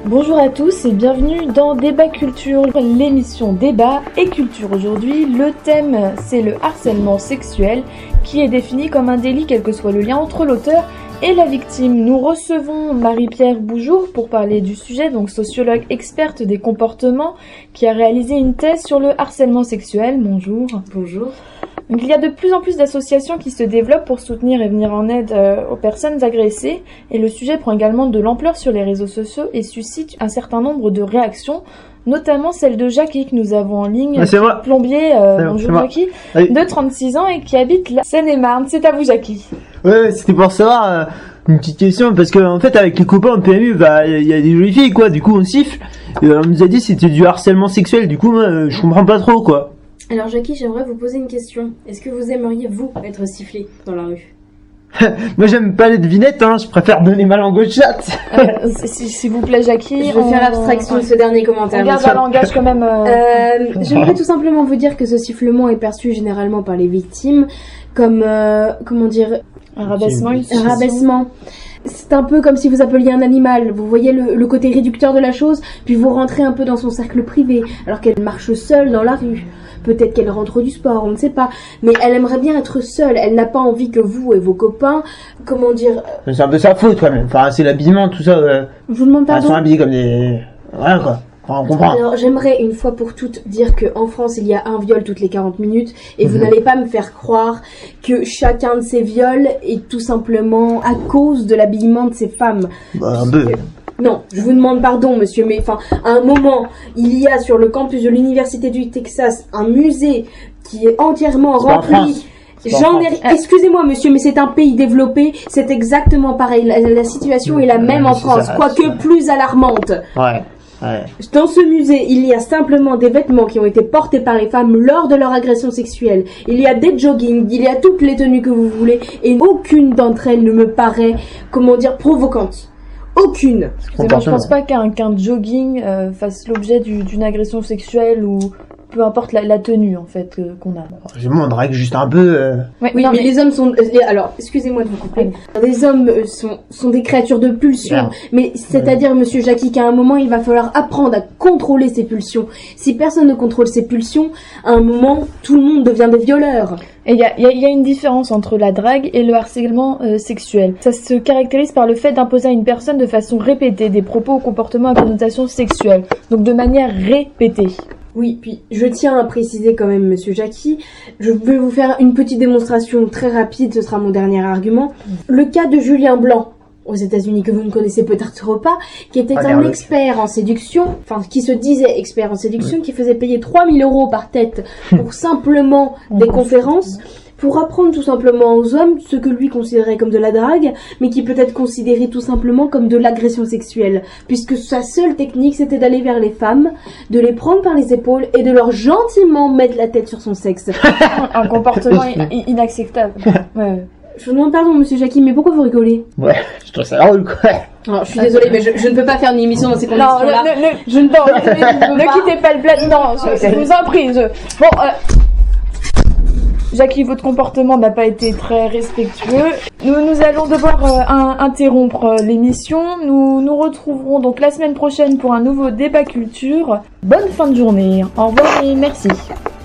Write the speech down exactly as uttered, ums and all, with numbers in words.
Bonjour à tous et bienvenue dans Débat Culture, l'émission Débat et Culture. Aujourd'hui, le thème c'est le harcèlement sexuel qui est défini comme un délit quel que soit le lien entre l'auteur et la victime. Nous recevons Marie-Pierre Boujour pour parler du sujet, donc sociologue experte des comportements qui a réalisé une thèse sur le harcèlement sexuel. Bonjour. Bonjour. Donc, il y a de plus en plus d'associations qui se développent pour soutenir et venir en aide euh, aux personnes agressées et le sujet prend également de l'ampleur sur les réseaux sociaux et suscite un certain nombre de réactions, notamment celle de Jackie que nous avons en ligne, ah, c'est moi. plombier, euh, c'est bonjour moi. Jackie, oui. de trente-six ans et qui habite la Seine-et-Marne. C'est à vous Jackie. Ouais, c'était pour savoir euh, une petite question parce que en fait avec les copains en P M U, bah il y a des jolies filles quoi, du coup on siffle. Et, euh, on nous a dit que c'était du harcèlement sexuel, du coup moi euh, je comprends pas trop quoi. Alors Jackie, j'aimerais vous poser une question. Est-ce que vous aimeriez, vous, être sifflé dans la rue? Moi j'aime pas les devinettes, hein, je préfère donner ma langue au chat. euh, S'il vous plaît Jackie. Je vais on... faire abstraction de ce dernier commentaire. On garde un langage quand même... Euh... Euh, j'aimerais tout simplement vous dire que ce sifflement est perçu généralement par les victimes comme, euh, comment dire... Un rabaissement, une Un rabaissement. C'est un peu comme si vous appeliez un animal. Vous voyez le, le côté réducteur de la chose, puis vous rentrez un peu dans son cercle privé, alors qu'elle marche seule dans la rue. Peut-être qu'elle rentre du sport, on ne sait pas. Mais elle aimerait bien être seule. Elle n'a pas envie que vous et vos copains, comment dire... C'est un peu sa faute quand même. Enfin, c'est l'habillement, tout ça. Euh... Je vous demande pardon. Elles sont habillées comme des... Voilà quoi. Enfin, on comprend. Alors, j'aimerais une fois pour toutes dire qu'en France, il y a un viol toutes les quarante minutes. Et mmh. vous n'allez pas me faire croire que chacun de ces viols est tout simplement à cause de l'habillement de ces femmes. Bah, un peu. Non, je vous demande pardon, monsieur, mais enfin, à un moment, il y a sur le campus de l'université du Texas un musée qui est entièrement c'est rempli. J'en ai. Excusez-moi, monsieur, mais c'est un pays développé. C'est exactement pareil. La, la situation est la même ouais, en France, ça, quoique plus alarmante. Ouais. Ouais. Dans ce musée, il y a simplement des vêtements qui ont été portés par les femmes lors de leur agression sexuelle. Il y a des joggings, il y a toutes les tenues que vous voulez, et aucune d'entre elles ne me paraît, comment dire, provocante. Aucune. Moi, je pense pas qu'un qu'un jogging euh, fasse l'objet d'une agression sexuelle ou peu importe la, la tenue en fait euh, qu'on a. Je m'en drague juste un peu. Euh... Ouais, oui, non, mais, mais les hommes sont. Euh, alors, excusez-moi de vous couper. Les hommes euh, sont sont des créatures de pulsion. Yeah. Mais c'est-à-dire, ouais. Monsieur Jackie, qu'à un moment, il va falloir apprendre à contrôler ses pulsions. Si personne ne contrôle ses pulsions, à un moment, tout le monde devient des violeurs. Et il y a, y, a, y a une différence entre la drague et le harcèlement euh, sexuel. Ça se caractérise par le fait d'imposer à une personne de façon répétée des propos ou comportements à connotation sexuelle. Donc de manière répétée. Oui, puis je tiens à préciser quand même, monsieur Jackie, je vais vous faire une petite démonstration très rapide, ce sera mon dernier argument. Le cas de Julien Blanc, aux États-Unis, que vous ne connaissez peut-être pas, qui était ah, un expert en séduction, enfin qui se disait expert en séduction, oui. Qui faisait payer trois mille euros par tête pour simplement des conférences, pour apprendre tout simplement aux hommes ce que lui considérait comme de la drague, mais qui peut être considéré tout simplement comme de l'agression sexuelle, puisque sa seule technique c'était d'aller vers les femmes, de les prendre par les épaules et de leur gentiment mettre la tête sur son sexe. Un comportement in- inacceptable. Ouais. Je vous demande pardon, monsieur Jackie, mais pourquoi vous rigolez? Ouais, je trouve ça drôle, quoi. Alors, je suis désolée, mais je, je ne peux pas faire une émission dans ces conditions-là. Non, ne, ne, je ne peux pas. Ne quittez pas le plat. Non, je, je vous en prie. Je... Bon, euh... Jackie, votre comportement n'a pas été très respectueux. Nous, nous allons devoir euh, un, interrompre euh, l'émission. Nous nous retrouverons donc la semaine prochaine pour un nouveau débat culture. Bonne fin de journée. Au revoir et merci.